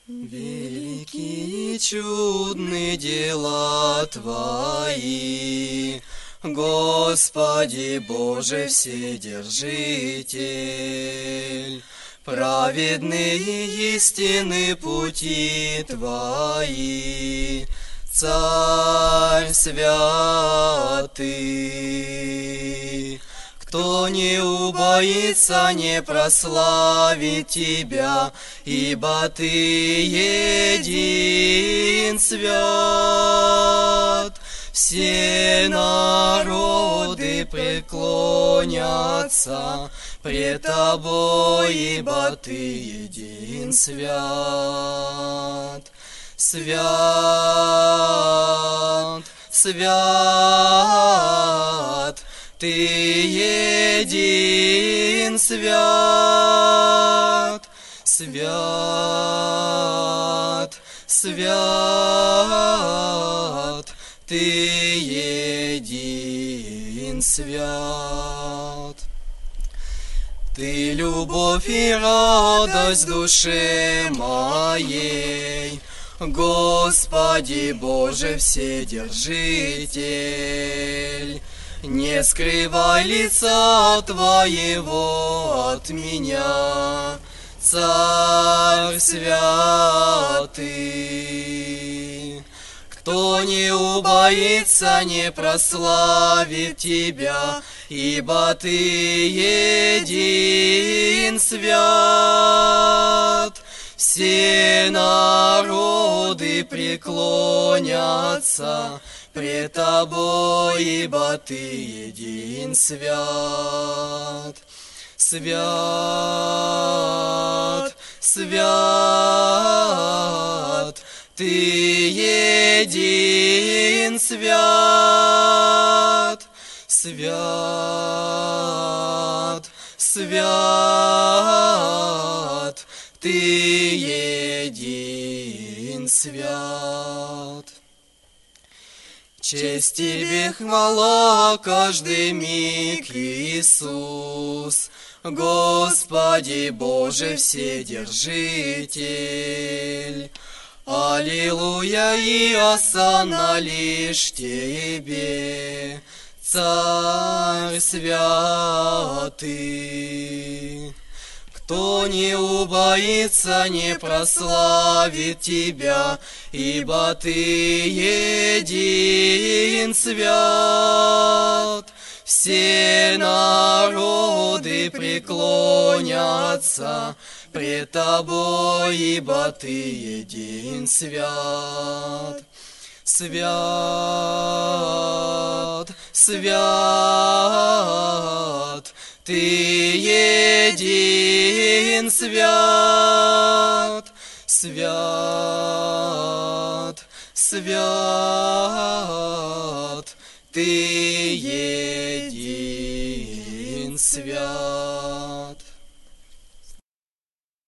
Великие чудные дела Твои, Господи Боже Вседержитель, праведные истины пути Твои, Царь святый. Кто не убоится, не прославит Тебя, ибо Ты един свят. Все народы преклонятся пред Тобой, ибо Ты един свят. Свят, свят, Ты един свят. Свят, свят, Ты един свят. Ты любовь и радость душе моей, Господи Боже Вседержитель. Не скрывай лица Твоего от меня, Царь святый. Кто не убоится, не прославит Тебя, ибо Ты един свят. Все народы преклонятся пред Тобой, ибо Ты един свят. Свят, свят, Ты един свят. Свят, свят, Ты един свят. Честь Тебе, хвала каждый миг, Иисус, Господи Боже Вседержитель. Аллилуйя и осанна лишь Тебе, Царь святый. Кто не убоится, не прославит Тебя, ибо Ты един свят. Все народы преклонятся пред Тобой, ибо Ты един свят. Свят, свят, Ты един свят. Свят, свят, Ты един свят.